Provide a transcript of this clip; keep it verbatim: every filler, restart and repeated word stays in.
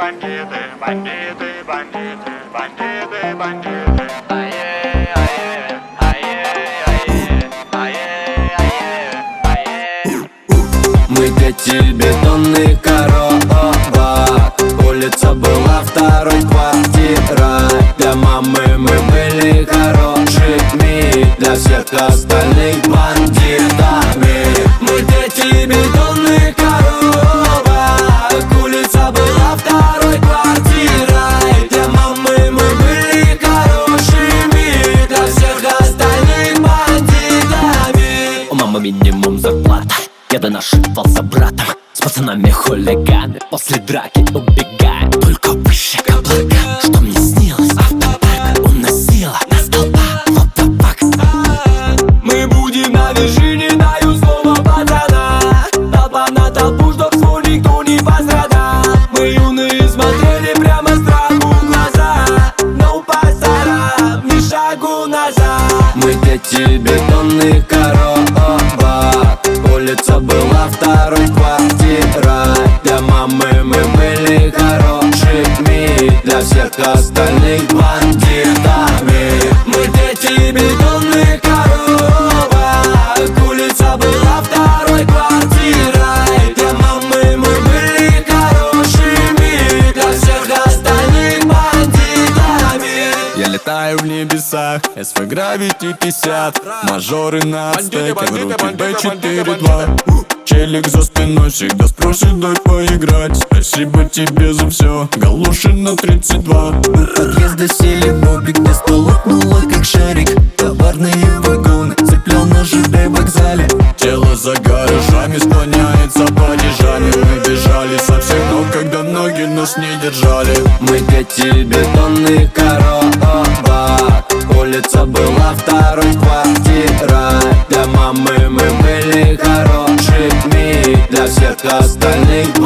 бандиты, бандиты, бандиты, бандиты, бандиты. Ае, ае, ае, ае, ае, ае, ае. Мы дети бетонных коробок. Улица была второй квартирой. Для мамы мы были хорошими, для всех остальных бандитами. Мы дети бетонных коробок. Улица была второй квартирой. Для мамы мы были хорошими, для всех остальных бандитами. У мамы минимум зарплата. Я донашивался братом, с пацанами хулиганы. После драки убегаем, только выше каблука. Что мне снилось? Автопарк уносила на столбах. Фотопакс. Мы будем на вершине, даю слово пацана. Толпа на толпу, чтоб свой никто не пострадал. Мы юные смотрели прямо страху в глаза, но пасара, ни шагу назад. Мы дети бетонных коробок. Улица была второй квартирой. Для мамы мы были хорошими, для всех остальных бандитами. Мы дети бетонных коробок. Улица была второй квартирой. Для мамы мы были хорошими, для всех остальных бандитами. Я летаю в небесах, эс вэ Gravity пятьдесят. Мажоры на стеке, в руки бэ четыре два. Челик за спиной всегда спросит дай поиграть. Спасибо тебе за все, галоши на тридцать два. У подъезда сели бобик, где стол лопнуло как шарик. Товарные вагоны, цеплял на жэ дэ вокзале. Тело за гаражами склоняется падежами. Мы бежали со всех ног, когда ноги нас не держали. Мы дети бетонных коробок. Улица была второй квартирой. Для мамы мы были хорошими, для всех остальных